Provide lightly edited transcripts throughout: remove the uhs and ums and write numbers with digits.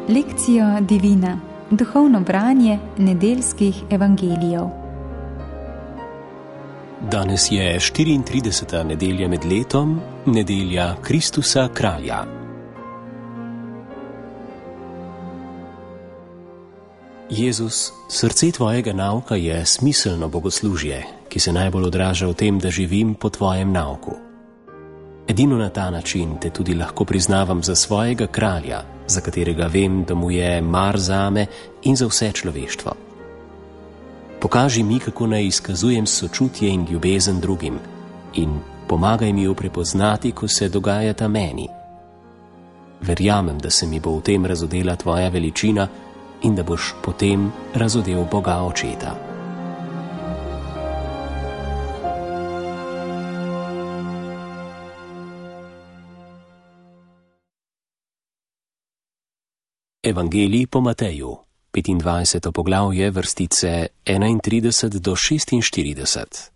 Lekcijo Divina, duhovno branje nedeljskih evangelijev. Danes je 34. nedelja med letom, nedelja Kristusa Kralja. Jezus, srce tvojega nauka je smiselno bogoslužje, ki se najbolj odraža v tem, da živim po tvojem nauku. Edino na ta način te tudi lahko priznavam za svojega kralja, za katerega vem, da mu je mar zame in za vse človeštvo. Pokaži mi, kako naj izkazujem sočutje in ljubezen drugim, in pomagaj mi jo prepoznati, ko se dogajata meni. Verjamem, da se mi bo v tem razodela tvoja veličina in da boš potem razodel Boga Očeta. Evangelij po Mateju, 25. poglavje, vrstice 31 do 46.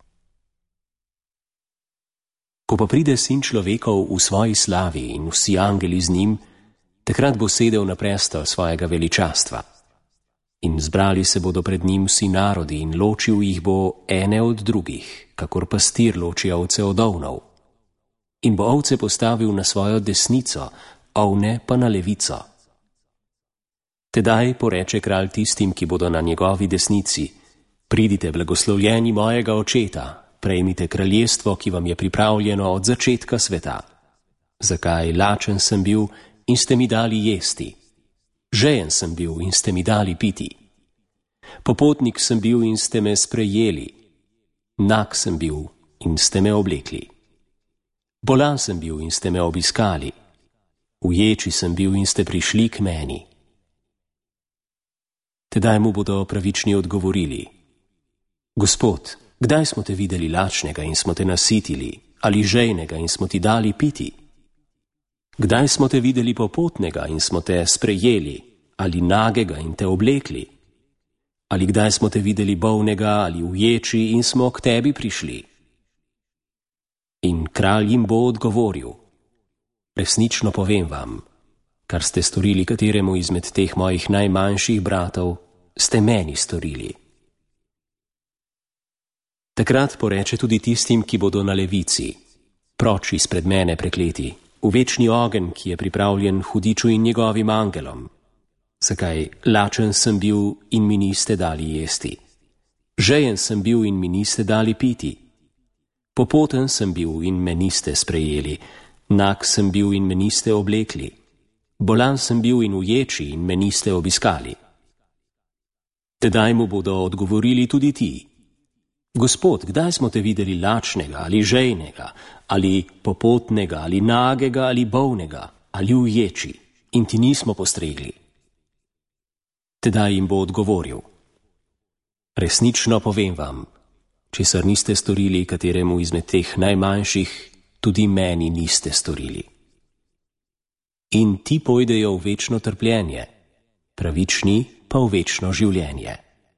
Ko pa pride Sin človekov v svoji slavi in vsi angeli z njim, takrat bo sedel na prestol svojega veličastva. In zbrali se bodo pred njim vsi narodi in ločil jih bo ene od drugih, kakor pastir loči ovce od ovnov. In bo ovce postavil na svojo desnico, ovne pa na levico. Tedaj poreče kralj tistim, ki bodo na njegovi desnici: pridite, blagoslovljeni mojega Očeta, prejmite kraljestvo, ki vam je pripravljeno od začetka sveta. Zakaj lačen sem bil in ste mi dali jesti? Žejen sem bil in ste mi dali piti. Popotnik sem bil in ste me sprejeli. Nag sem bil in ste me oblekli. Bolan sem bil in ste me obiskali. Uječi sem bil in ste prišli k meni. Tedaj mu bodo pravični odgovorili: Gospod, kdaj smo te videli lačnega in smo te nasitili, ali žejnega in smo ti dali piti? Kdaj smo te videli popotnega in smo te sprejeli, ali nagega in te oblekli? Ali kdaj smo te videli bolnega ali uječi in smo k tebi prišli? In kralj jim bo odgovoril: resnično povem vam, kar ste storili kateremu izmed teh mojih najmanjših bratov, ste meni storili. Takrat poreče tudi tistim, ki bodo na levici: proč izpred mene, prekleti, v večni ogenj, ki je pripravljen hudiču in njegovim angelom. Zakaj lačen sem bil in mi niste dali jesti? Žejen sem bil in mi niste dali piti? Popoten sem bil in me niste sprejeli, nag sem bil in me niste oblekli? Bolan sem bil in uječi in me niste obiskali? Tedaj mu bodo odgovorili tudi ti: Gospod, kdaj smo te videli lačnega ali žejnega, ali popotnega, ali nagega, ali bolnega, ali uječi, in ti nismo postregli? Tedaj jim bo odgovoril: resnično povem vam, česar niste storili kateremu izmed teh najmanjših, tudi meni niste storili. In ti pojdejo v večno trpljenje, pravični pa v večno življenje.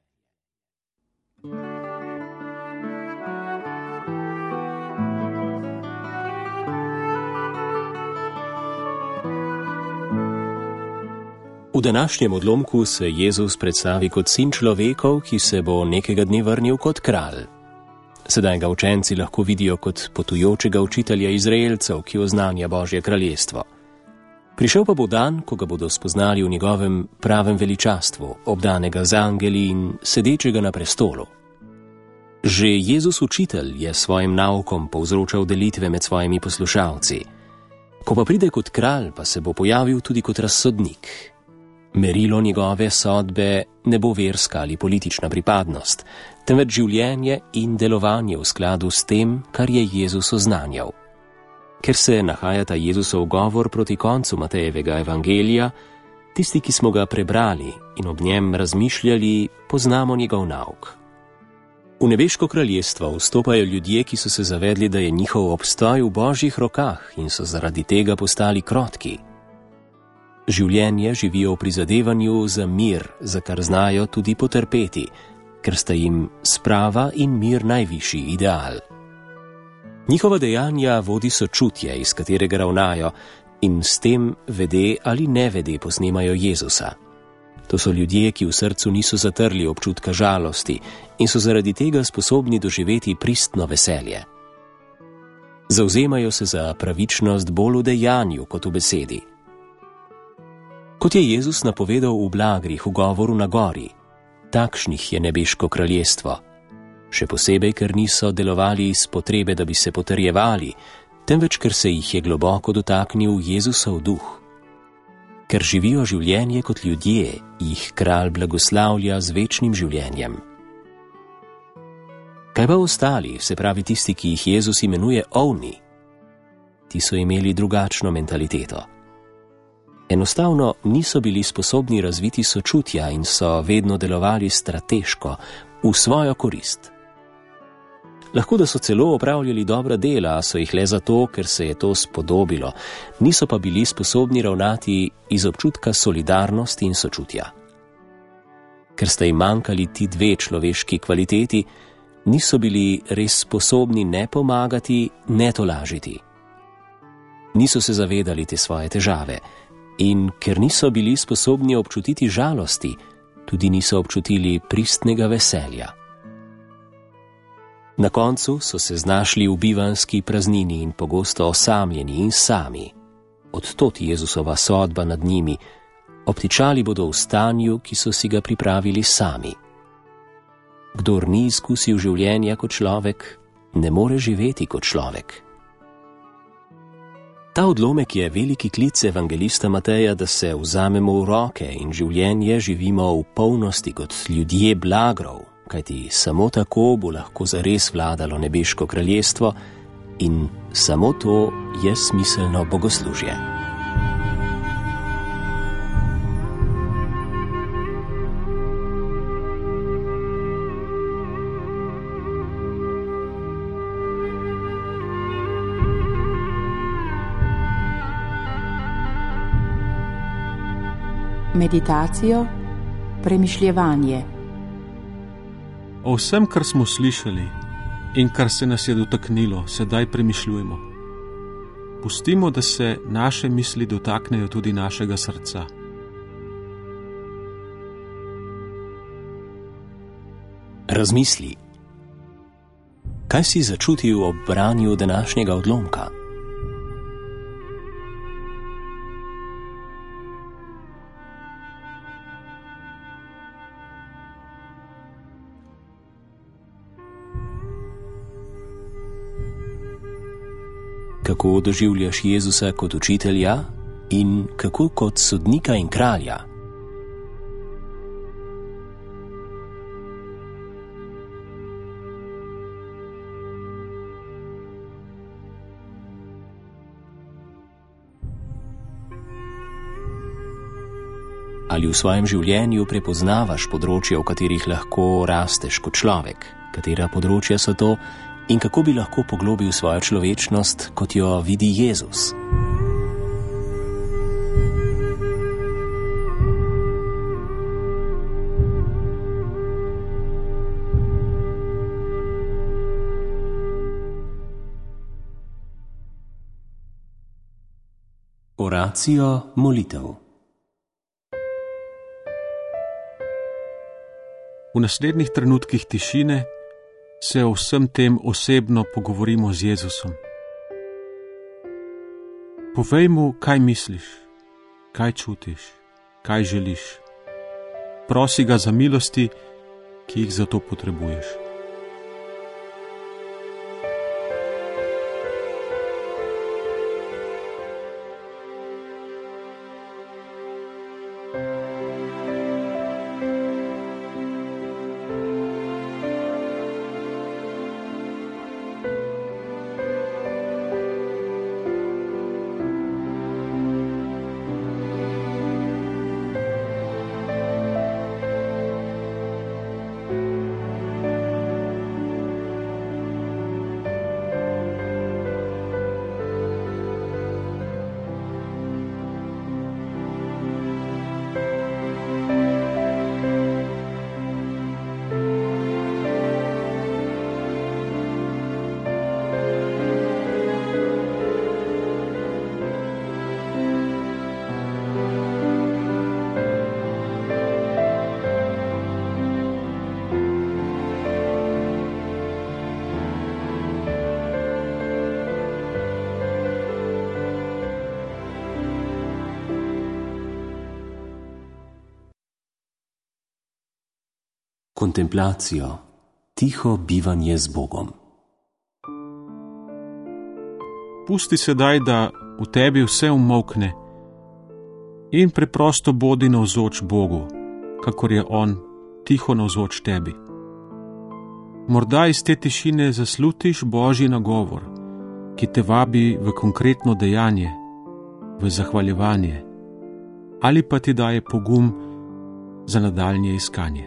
V današnjem odlomku se Jezus predstavi kot sin človekov, ki se bo nekega dne vrnil kot kralj. Sedaj ga učenci lahko vidijo kot potujočega učitelja Izraelcev, ki oznanja Božje kraljestvo. Prišel pa bo dan, ko ga bodo spoznali v njegovem pravem veličastvu, obdanega z angeli in sedečega na prestolu. Že Jezus učitelj je svojim naukom povzročal delitve med svojimi poslušalci. Ko pa pride kot kralj, pa se bo pojavil tudi kot razsodnik. Merilo njegove sodbe ne bo verska ali politična pripadnost, temveč življenje in delovanje v skladu s tem, kar je Jezus oznanjal. Ker se nahajata Jezusov govor proti koncu Matejevega evangelija, tisti, ki smo ga prebrali in ob njem razmišljali, poznamo njegov nauk. V nebeško kraljestvo vstopajo ljudje, ki so se zavedli, da je njihov obstoj v Božjih rokah in so zaradi tega postali krotki. Življenje živijo v prizadevanju za mir, za kar znajo tudi potrpeti, ker sta jim sprava in mir najvišji ideal. Njihova dejanja vodi sočutje, iz katerega ravnajo, in s tem vede ali nevede posnemajo Jezusa. To so ljudje, ki v srcu niso zatrli občutka žalosti in so zaradi tega sposobni doživeti pristno veselje. Zavzemajo se za pravičnost bolj v dejanju kot v besedi. Kot je Jezus napovedal v Blagrih v govoru na gori, takšnih je nebeško kraljestvo, še posebej, ker niso delovali iz potrebe, da bi se potrjevali, temveč ker se jih je globoko dotaknil Jezusov duh. Ker živijo življenje kot ljudje, jih kralj blagoslavlja z večnim življenjem. Kaj pa ostali, se pravi tisti, ki jih Jezus imenuje ovni? Ti so imeli drugačno mentaliteto. Enostavno niso bili sposobni razviti sočutja in so vedno delovali strateško, v svojo korist. Lahko da so celo opravljali dobra dela, so jih le zato, ker se je to spodobilo, niso pa bili sposobni ravnati iz občutka solidarnosti in sočutja. Ker sta jim manjkali ti dve človeški kvaliteti, niso bili res sposobni ne pomagati, ne tolažiti. Niso se zavedali te svoje težave in ker niso bili sposobni občutiti žalosti, tudi niso občutili pristnega veselja. Na koncu so se znašli v bivanski praznini in pogosto osamljeni in sami. Odtot Jezusova sodba nad njimi, obtičali bodo v stanju, ki so si ga pripravili sami. Kdor ni izkusil življenja kot človek, ne more živeti kot človek. Ta odlomek je veliki klic evangelista Mateja, da se vzamemo v roke in življenje živimo v polnosti kot ljudje blagrov, kajti samo tako bo lahko zares vladalo nebeško kraljestvo in samo to je smiselno bogoslužje. Meditacijo, premišljevanje. O vsem, kar smo slišali in kar se nas je dotaknilo, sedaj premišljujemo. Pustimo, da se naše misli dotaknejo tudi našega srca. Razmisli. Kaj si začutil ob branju današnjega odlomka? Kako doživljaš Jezusa kot učitelja in kako kot sodnika in kralja? Ali v svojem življenju prepoznavaš področja, v katerih lahko rasteš kot človek? Katera področja so to? In kako bi lahko poglobil svojo človečnost, kot jo vidi Jezus? Oracijo molitev. V naslednjih trenutkih tišine se o vsem tem osebno pogovorimo z Jezusom. Povej mu, kaj misliš, kaj čutiš, kaj želiš. Prosi ga za milosti, ki jih za to potrebuješ. kontemplacijo, tiho bivanje z Bogom. Pusti sedaj, da v tebi vse umolkne in preprosto bodi navzoč Bogu, kakor je On tiho navzoč tebi. Morda iz te tišine zaslutiš Božji nagovor, ki te vabi v konkretno dejanje, v zahvaljevanje, ali pa ti daje pogum za nadaljnje iskanje.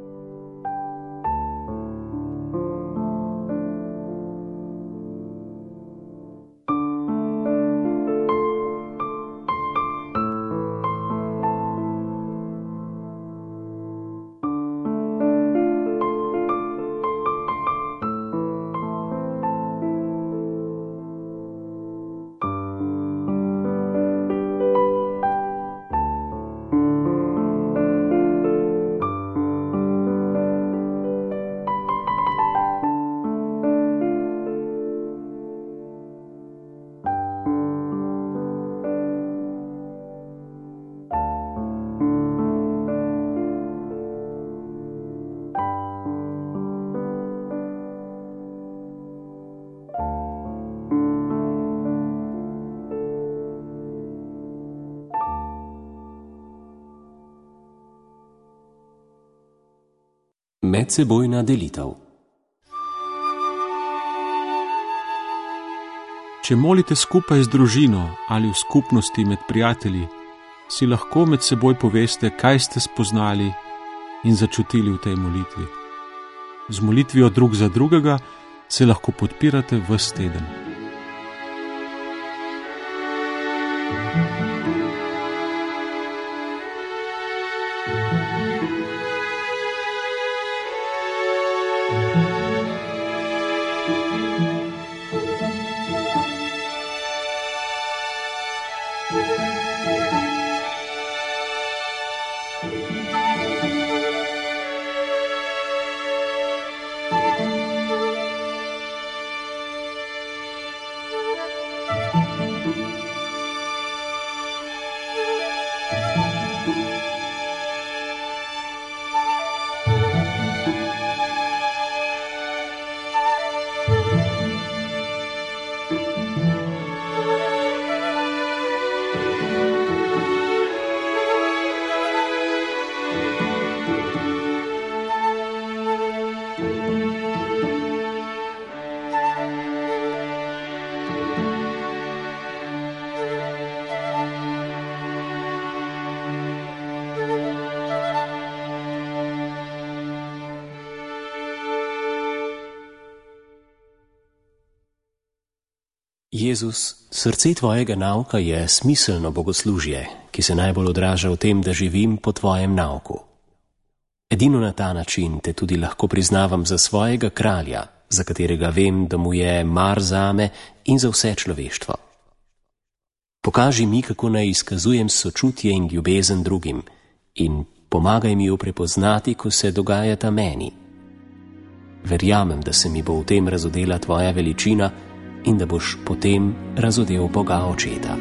Medsebojna delitev. Če molite skupaj z družino ali v skupnosti med prijatelji, si lahko med seboj poveste, kaj ste spoznali in začutili v tej molitvi. Z molitvijo drug za drugega se lahko podpirate ves teden. Jezus, srce tvojega nauka je smiselno bogoslužje, ki se najbolj odraža v tem, da živim po tvojem nauku. Edino na ta način te tudi lahko priznavam za svojega kralja, za katerega vem, da mu je mar zame in za vse človeštvo. Pokaži mi, kako naj izkazujem sočutje in ljubezen drugim, in pomagaj mi jo prepoznati, ko se dogajata meni. Verjamem, da se mi bo v tem razodela tvoja veličina in da boš potem razodel Boga Očeta.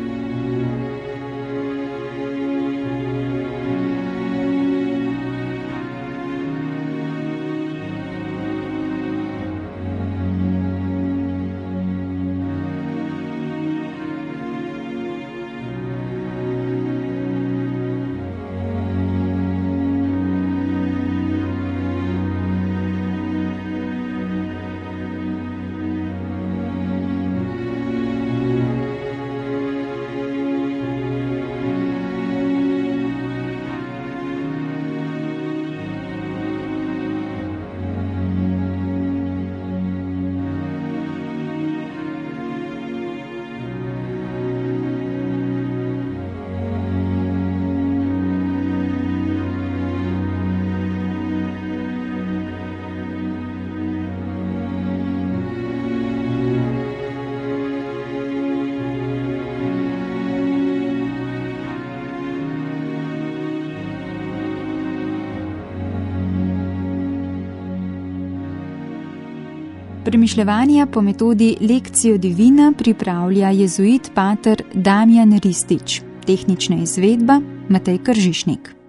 Premišljevanja po metodi Lectio Divina pripravlja jezuit pater Damjan Ristič. Tehnična izvedba Matej Kržišnik.